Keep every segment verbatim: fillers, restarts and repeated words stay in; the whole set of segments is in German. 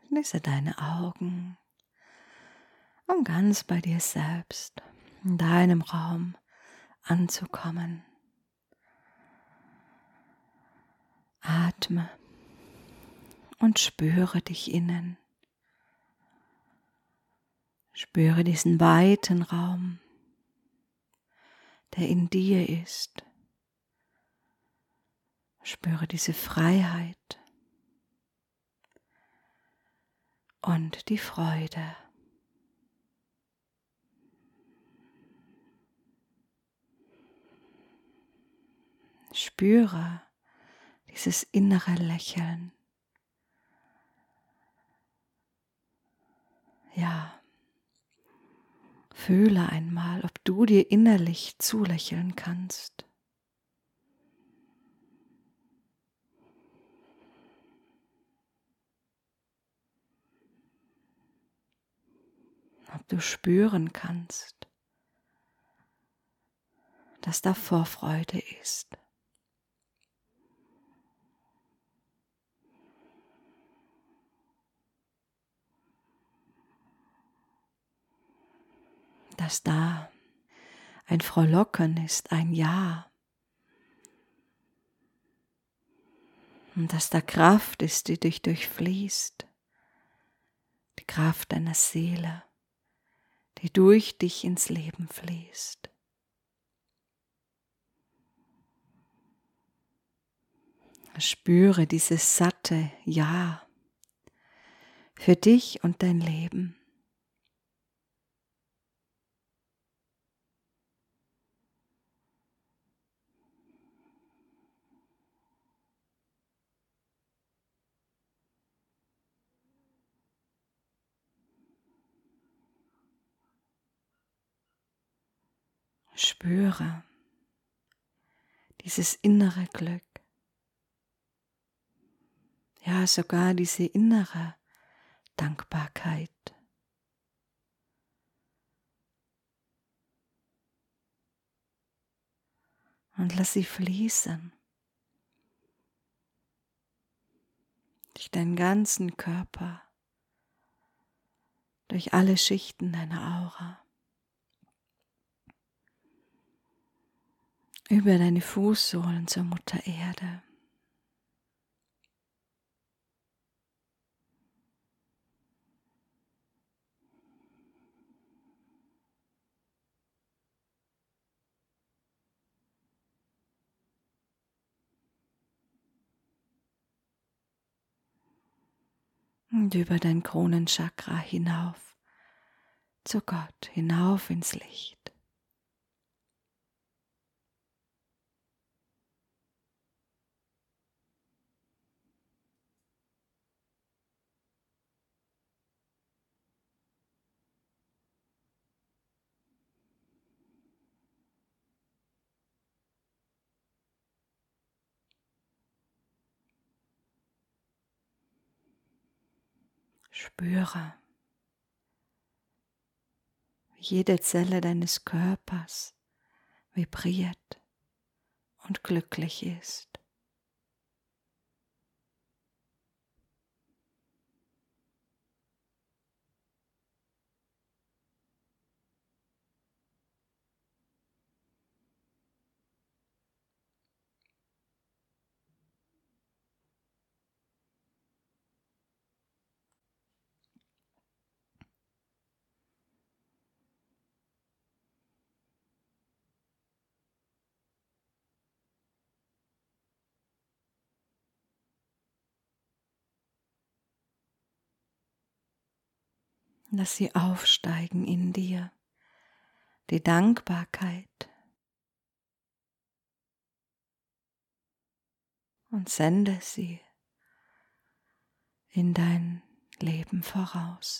Schließe deine Augen, um ganz bei dir selbst, in deinem Raum anzukommen. Atme und spüre dich innen. Spüre diesen weiten Raum, der in dir ist. Spüre diese Freiheit und die Freude. Spüre dieses innere Lächeln. Ja, fühle einmal, ob du dir innerlich zulächeln kannst. Ob du spüren kannst, dass da Vorfreude ist. Dass da ein Frohlocken ist, ein Ja. Und dass da Kraft ist, die dich durchfließt. Die Kraft deiner Seele, die durch dich ins Leben fließt. Spüre dieses satte Ja für dich und dein Leben. Spüre dieses innere Glück. Ja, sogar diese innere Dankbarkeit. Und lass sie fließen durch deinen ganzen Körper, durch alle Schichten deiner Aura, über deine Fußsohlen zur Mutter Erde. Und über dein Kronenchakra hinauf zu Gott, hinauf ins Licht. Spüre, wie jede Zelle deines Körpers vibriert und glücklich ist. Lass sie aufsteigen in dir, die Dankbarkeit, und sende sie in dein Leben voraus.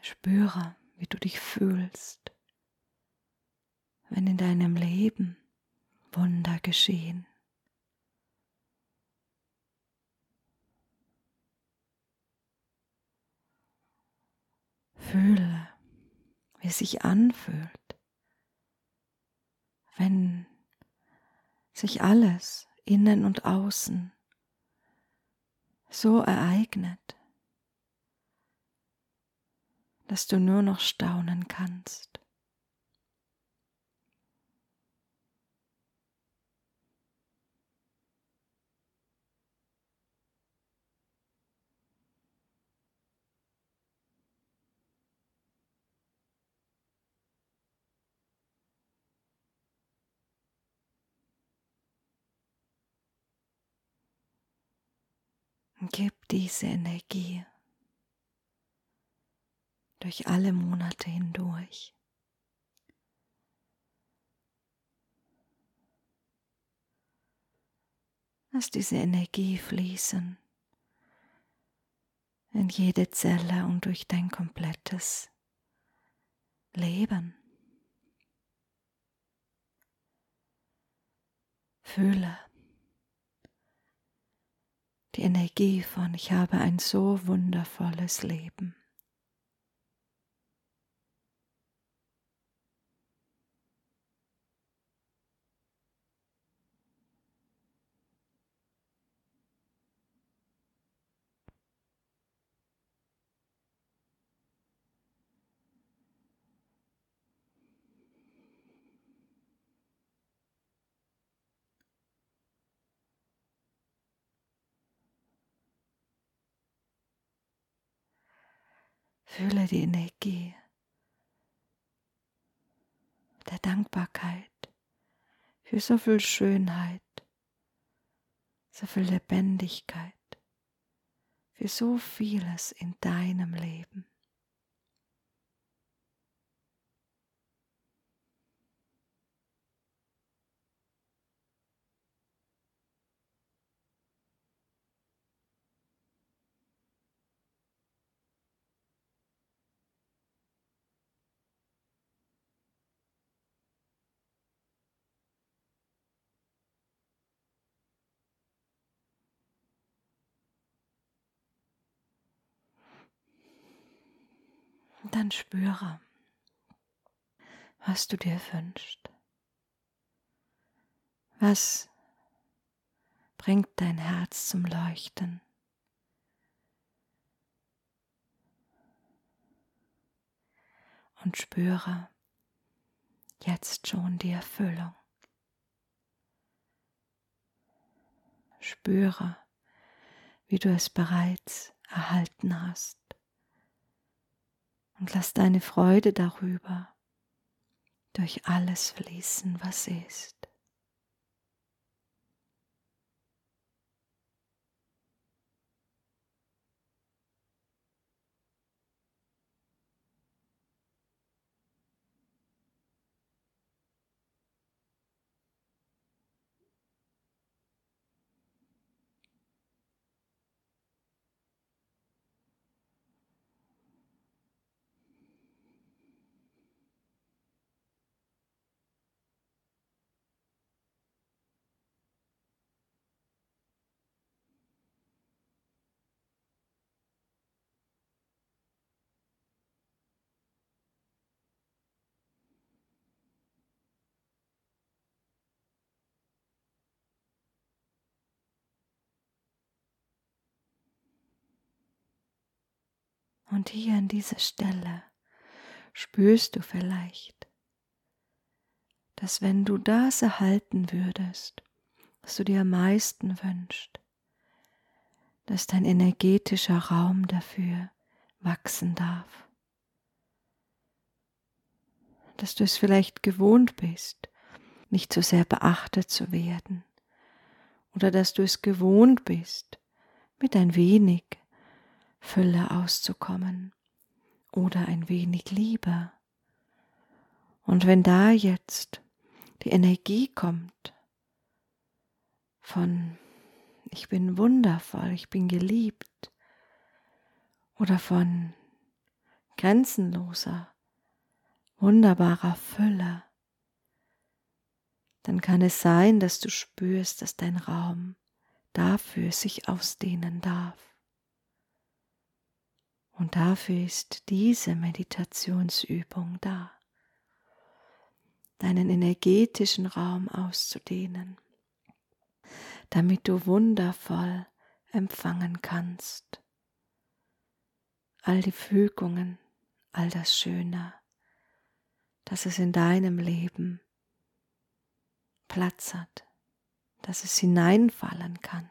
Spüre, wie du dich fühlst, wenn in deinem Leben Wunder geschehen. Fühle, wie es sich anfühlt, wenn sich alles innen und außen so ereignet, dass du nur noch staunen kannst. Und gib diese Energie durch alle Monate hindurch. Lass diese Energie fließen in jede Zelle und durch dein komplettes Leben. Fühle die Energie von ich habe ein so wundervolles Leben. Fühle die Energie der Dankbarkeit für so viel Schönheit, so viel Lebendigkeit, für so vieles in deinem Leben. Und dann spüre, was du dir wünschst. Was bringt dein Herz zum Leuchten? Und spüre jetzt schon die Erfüllung. Spüre, wie du es bereits erhalten hast. Und lass deine Freude darüber durch alles fließen, was ist. Und hier an dieser Stelle spürst du vielleicht, dass wenn du das erhalten würdest, was du dir am meisten wünschst, dass dein energetischer Raum dafür wachsen darf. Dass du es vielleicht gewohnt bist, nicht so sehr beachtet zu werden. Oder dass du es gewohnt bist, mit ein wenig Fülle auszukommen. Oder ein wenig Liebe. Und wenn da jetzt die Energie kommt von ich bin wundervoll, ich bin geliebt oder von grenzenloser, wunderbarer Fülle, dann kann es sein, dass du spürst, dass dein Raum dafür sich ausdehnen darf. Und dafür ist diese Meditationsübung da, deinen energetischen Raum auszudehnen, damit du wundervoll empfangen kannst. All die Fügungen, all das Schöne, dass es in deinem Leben Platz hat, dass es hineinfallen kann.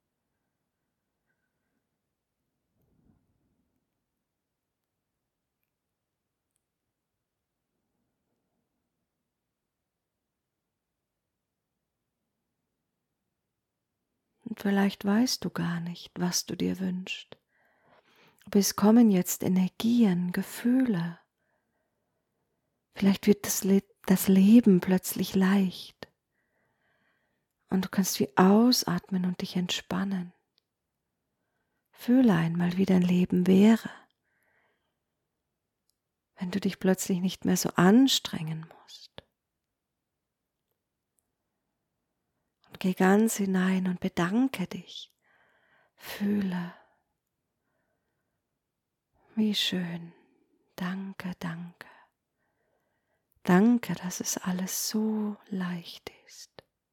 Und vielleicht weißt du gar nicht, was du dir wünschst. Aber es kommen jetzt Energien, Gefühle. Vielleicht wird das, Le- das Leben plötzlich leicht. Und du kannst wie ausatmen und dich entspannen. Fühle einmal, wie dein Leben wäre, wenn du dich plötzlich nicht mehr so anstrengen musst. Und geh ganz hinein und bedanke dich. Fühle, wie schön. Danke, danke. Danke, dass es alles so leicht ist.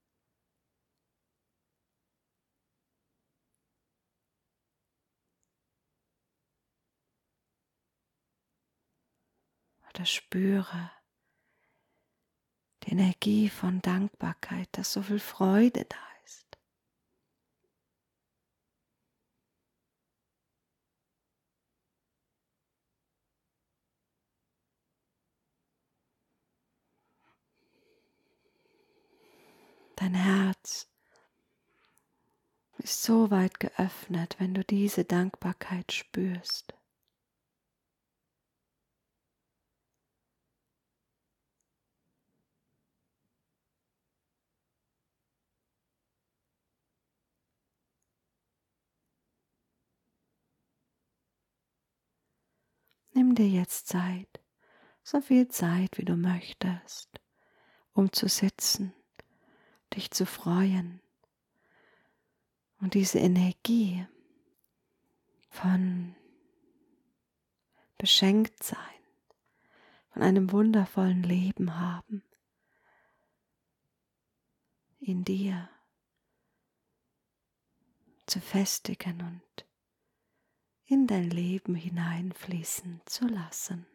Oder spüre die Energie von Dankbarkeit, dass so viel Freude da ist. Dein Herz ist so weit geöffnet, wenn du diese Dankbarkeit spürst. Nimm dir jetzt Zeit, so viel Zeit, wie du möchtest, um zu sitzen, dich zu freuen und diese Energie von beschenkt sein, von einem wundervollen Leben haben, in dir zu festigen und in dein Leben hineinfließen zu lassen.